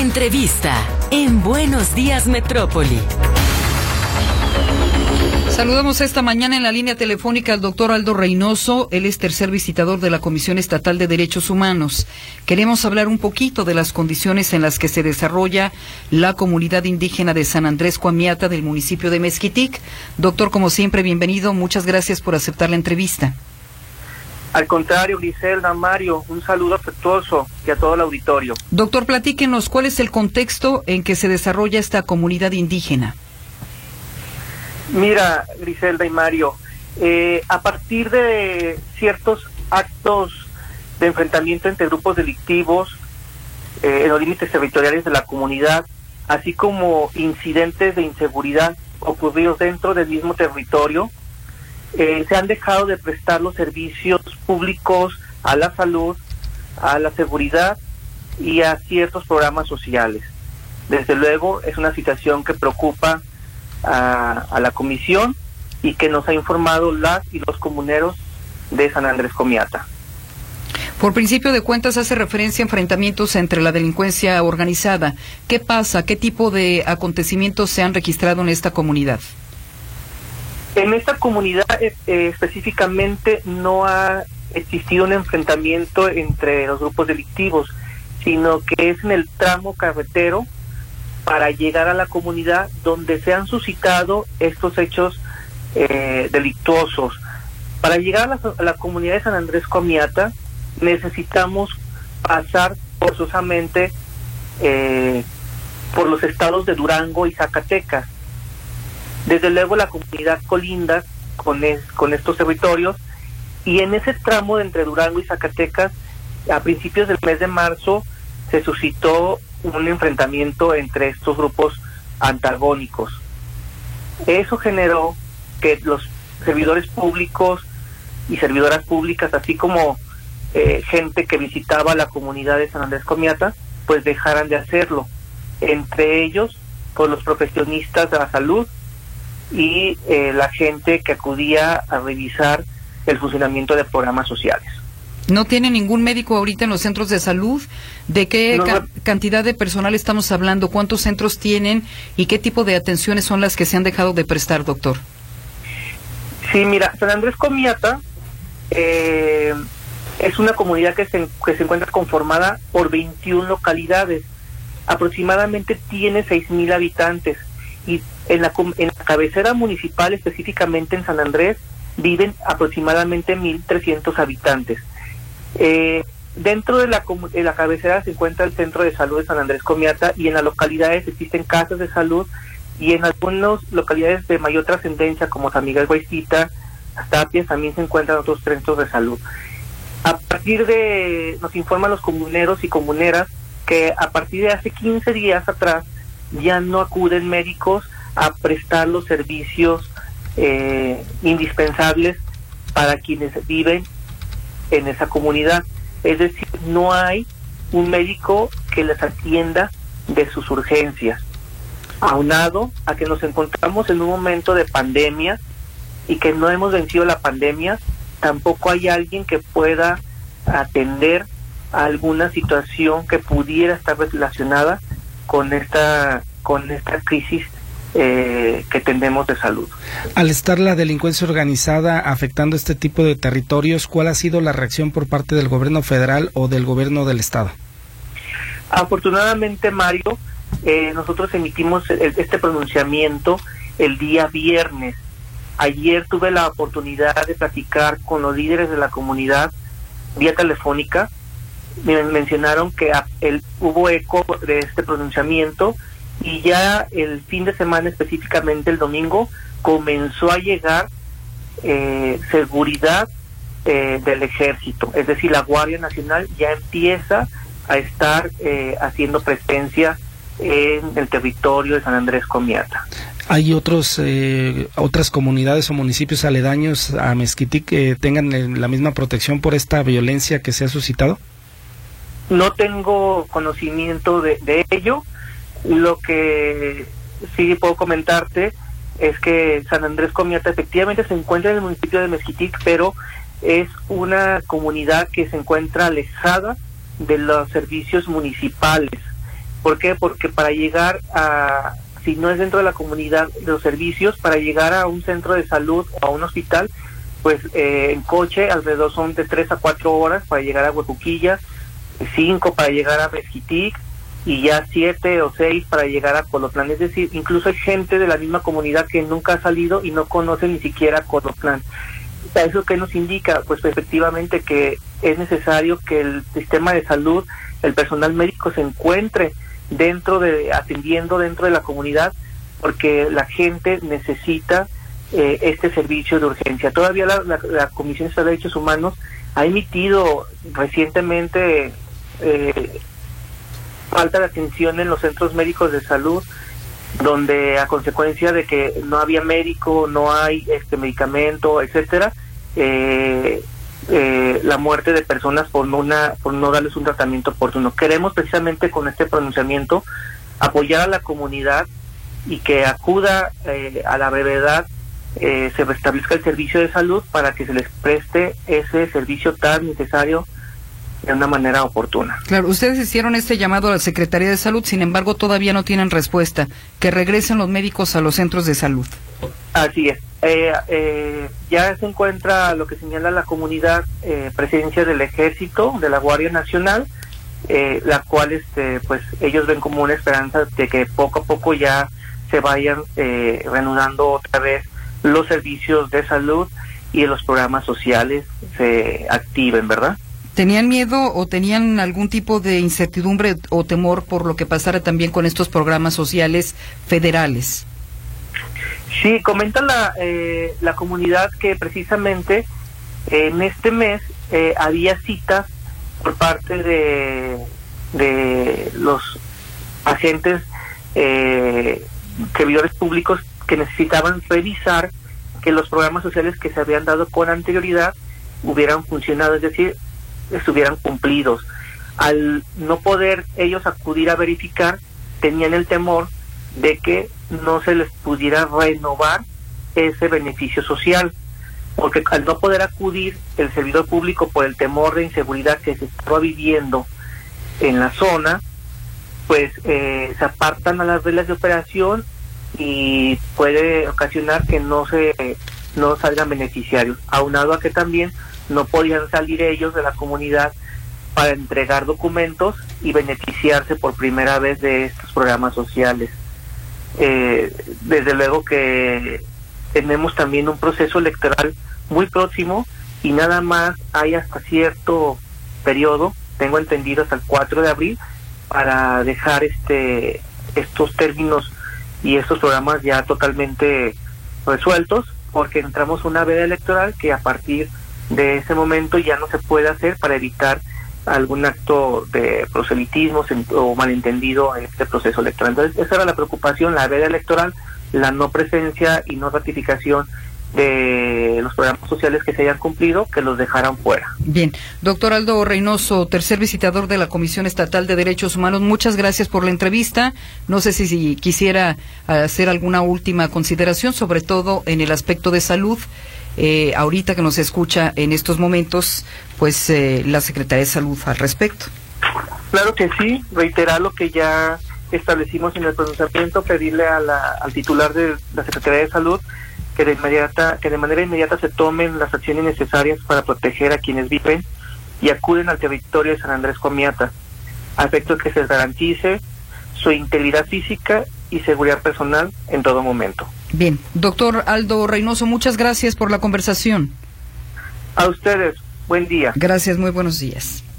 Entrevista en Buenos Días Metrópoli. Saludamos esta mañana en la línea telefónica al doctor Aldo Reynoso. Él es tercer visitador de la Comisión Estatal de Derechos Humanos. Queremos hablar un poquito de las condiciones en las que se desarrolla la comunidad indígena de San Andrés Coamiata del municipio de Mezquitic. Doctor, como siempre, bienvenido. Muchas gracias por aceptar la entrevista. Al contrario, Griselda, Mario, un saludo afectuoso y a todo el auditorio. Doctor, platíquenos, ¿cuál es el contexto en que se desarrolla esta comunidad indígena? Mira, Griselda y Mario, a partir de ciertos actos de enfrentamiento entre grupos delictivos en los límites territoriales de la comunidad, así como incidentes de inseguridad ocurridos dentro del mismo territorio, se han dejado de prestar los servicios públicos a la salud, a la seguridad y a ciertos programas sociales. Desde luego es una situación que preocupa a la comisión y que nos ha informado las y los comuneros de San Andrés Coamiata. Por principio de cuentas hace referencia a enfrentamientos entre la delincuencia organizada. ¿Qué pasa? ¿Qué tipo de acontecimientos se han registrado en esta comunidad? En esta comunidad específicamente no ha existido un enfrentamiento entre los grupos delictivos, sino que es en el tramo carretero para llegar a la comunidad donde se han suscitado estos hechos delictuosos. Para llegar a la comunidad de San Andrés Coamiata necesitamos pasar forzosamente por los estados de Durango y Zacatecas. Desde luego la comunidad colinda con estos territorios, y en ese tramo de entre Durango y Zacatecas, a principios del mes de marzo, se suscitó un enfrentamiento entre estos grupos antagónicos. Eso generó que los servidores públicos y servidoras públicas, así como gente que visitaba la comunidad de San Andrés Coamiata, pues dejaran de hacerlo. Entre ellos, pues los profesionistas de la salud y la gente que acudía a revisar el funcionamiento de programas sociales. ¿No tiene ningún médico ahorita en los centros de salud? ¿De qué cantidad de personal estamos hablando? ¿Cuántos centros tienen? ¿Y qué tipo de atenciones son las que se han dejado de prestar, doctor? Sí, mira, San Andrés Coamiata es una comunidad que se encuentra conformada por 21 localidades. Aproximadamente tiene 6,000 habitantes. Y en la cabecera municipal, específicamente en San Andrés, viven aproximadamente 1,300 habitantes. Dentro de la cabecera se encuentra el Centro de Salud de San Andrés Coamiata, y en las localidades existen casas de salud, y en algunas localidades de mayor trascendencia como San Miguel Guaycita, Tapias, también se encuentran otros centros de salud. Nos informan los comuneros y comuneras que a partir de hace 15 días atrás ya no acuden médicos a prestar los servicios indispensables para quienes viven en esa comunidad. Es decir, no hay un médico que les atienda de sus urgencias. Aunado a que nos encontramos en un momento de pandemia y que no hemos vencido la pandemia, tampoco hay alguien que pueda atender a alguna situación que pudiera estar relacionada con esta crisis que tenemos de salud. Al estar la delincuencia organizada afectando este tipo de territorios, ¿cuál ha sido la reacción por parte del gobierno federal o del gobierno del estado? Afortunadamente, Mario, nosotros emitimos este pronunciamiento el día viernes. Ayer tuve la oportunidad de platicar con los líderes de la comunidad vía telefónica. Me mencionaron que hubo eco de este pronunciamiento, y ya el fin de semana, específicamente el domingo, comenzó a llegar seguridad del ejército. Es decir, la Guardia Nacional ya empieza a estar haciendo presencia en el territorio de San Andrés Coamiata. ¿Hay otras comunidades o municipios aledaños a Mezquitic que tengan la misma protección por esta violencia que se ha suscitado? No tengo conocimiento de ello. Lo que sí puedo comentarte es que San Andrés Coamiata efectivamente se encuentra en el municipio de Mezquitic, pero es una comunidad que se encuentra alejada de los servicios municipales. ¿Por qué? Porque para llegar a, si no es dentro de la comunidad de los servicios, para llegar a un centro de salud o a un hospital, pues en coche alrededor son de 3 a 4 horas para llegar a Huepuquilla, 5 para llegar a Mezquitic, y ya 7 o 6 para llegar a Colotlán. Es decir, incluso hay gente de la misma comunidad que nunca ha salido y no conoce ni siquiera Colotlán. ¿Eso qué nos indica? Pues efectivamente que es necesario que el sistema de salud, el personal médico se encuentre atendiendo dentro de la comunidad, porque la gente necesita este servicio de urgencia. Todavía la Comisión Estatal de Derechos Humanos ha emitido recientemente falta de atención en los centros médicos de salud, donde a consecuencia de que no había médico, no hay medicamento, etcétera, la muerte de personas por no darles un tratamiento oportuno. Queremos precisamente con este pronunciamiento apoyar a la comunidad y que acuda a la brevedad, se restablezca el servicio de salud para que se les preste ese servicio tan necesario de una manera oportuna. Claro, ustedes hicieron este llamado a la Secretaría de Salud, sin embargo todavía no tienen respuesta, que regresen los médicos a los centros de salud. Así es. Ya se encuentra lo que señala la comunidad, presencia del Ejército, de la Guardia Nacional, la cual pues ellos ven como una esperanza de que poco a poco ya se vayan reanudando otra vez los servicios de salud y los programas sociales se activen, ¿verdad? ¿Tenían miedo o tenían algún tipo de incertidumbre o temor por lo que pasara también con estos programas sociales federales? Sí, comenta la comunidad que precisamente en este mes había citas por parte de los agentes servidores públicos que necesitaban revisar que los programas sociales que se habían dado con anterioridad hubieran funcionado, es decir, estuvieran cumplidos. Al no poder ellos acudir a verificar, tenían el temor de que no se les pudiera renovar ese beneficio social, porque al no poder acudir el servidor público por el temor de inseguridad que se estaba viviendo en la zona, pues se apartan a las reglas de operación y puede ocasionar que no salgan beneficiarios, aunado a que también no podían salir ellos de la comunidad para entregar documentos y beneficiarse por primera vez de estos programas sociales. Desde luego que tenemos también un proceso electoral muy próximo y nada más hay hasta cierto periodo, tengo entendido hasta el 4 de abril, para dejar estos términos y estos programas ya totalmente resueltos, porque entramos una veda electoral que a partir de ese momento ya no se puede hacer para evitar algún acto de proselitismo o malentendido en este proceso electoral. Entonces esa era la preocupación, la veda electoral, la no presencia y no ratificación de los programas sociales que se hayan cumplido, que los dejaran fuera. Bien, doctor Aldo Reynoso, tercer visitador de la Comisión Estatal de Derechos Humanos, muchas gracias por la entrevista. No sé si quisiera hacer alguna última consideración, sobre todo en el aspecto de salud. Ahorita que nos escucha en estos momentos, pues la Secretaría de Salud al respecto. Claro que sí, reiterar lo que ya establecimos en el pronunciamiento, pedirle al titular de la Secretaría de Salud que de manera inmediata se tomen las acciones necesarias para proteger a quienes viven y acuden al territorio de San Andrés Comiata, a efecto de que se les garantice su integridad física y seguridad personal en todo momento. Bien, doctor Aldo Reynoso, muchas gracias por la conversación. A ustedes, buen día. Gracias, muy buenos días.